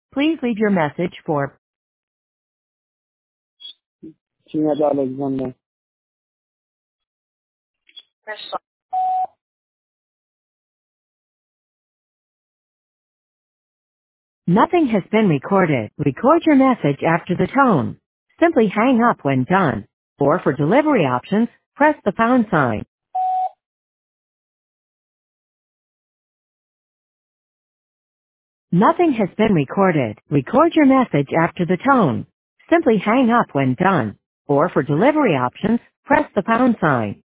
Please leave your message for Senior Alexander. nothing has been recorded. Record your message after the tone. Simply hang up when done. Or for delivery options, press the pound sign. Nothing has been recorded. Record your message after the tone. Simply hang up when done. Or for delivery options, press the pound sign.